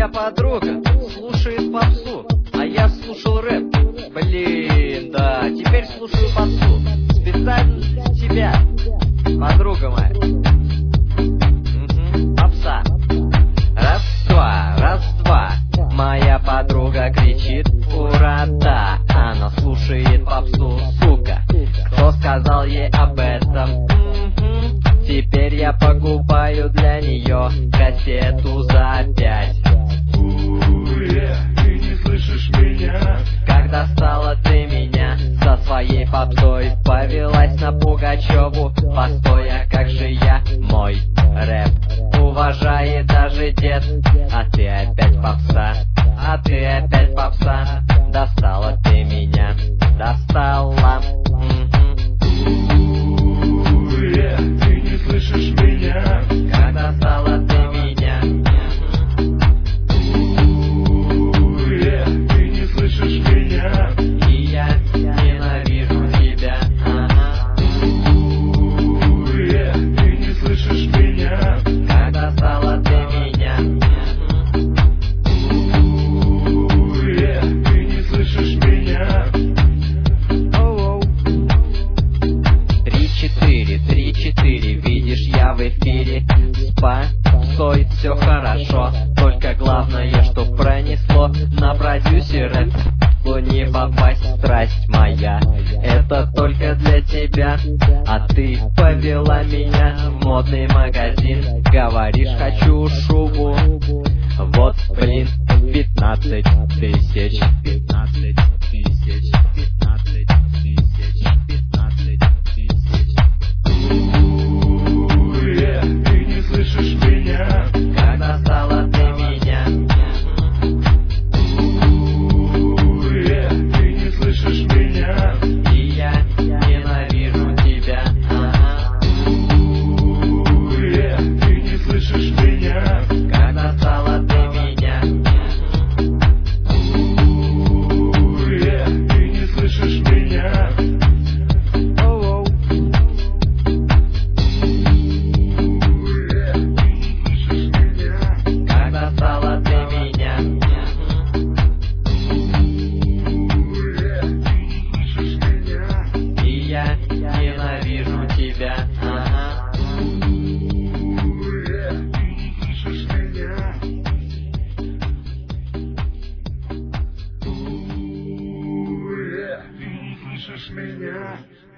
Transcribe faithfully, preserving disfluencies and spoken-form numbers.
подруга слушает попсу, а я слушал рэп. Блин, да, теперь слушаю попсу. Специально для тебя, подруга моя. Угу, попса. Раз-два, раз-два. Моя подруга кричит ура, да. Она слушает попсу, сука. Кто сказал ей об этом? Угу. Теперь я покупаю для нее кассету за пять. Уе, ты не слышишь меня? Как достала ты меня со своей попсой, повелась на Пугачеву. Постой, а как же я мой рэп уважает даже дед? А ты опять попса, а ты опять попса. Достала ты меня, достала. Уе, ты не слышишь меня? Как достала ты меня? Уе, ты не слышишь меня? И я ненавижу тебя. Ага. Уе, ты не слышишь меня? Как достала ты меня? Уе, ты не слышишь меня? Три-четыре, три-четыре, видишь, я в эфире. С попсой все хорошо, только главное, что пронесло. На продюсера не попасть, страсть моя. Это только для тебя, а ты повела меня в модный магазин. Говоришь, хочу шубу, вот, блин, пятнадцать тысяч. Пятнадцать тысяч, пятнадцать тысяч, пятнадцать тысяч. Уе, ты не слышишь меня? Как достала ты меня? Уе, ты не слышишь меня? И я ненавижу тебя. Ага. Уе, ты не слышишь меня? Как достала ты меня? Уе, ты не слышишь меня? Оу-оу. Уе, ты не слышишь меня? Как достала ты меня? Уе, ты не слышишь меня? И я ненавижу тебя. Ага. Уе, ты не слышишь меня? Уе, ты не слышишь меня?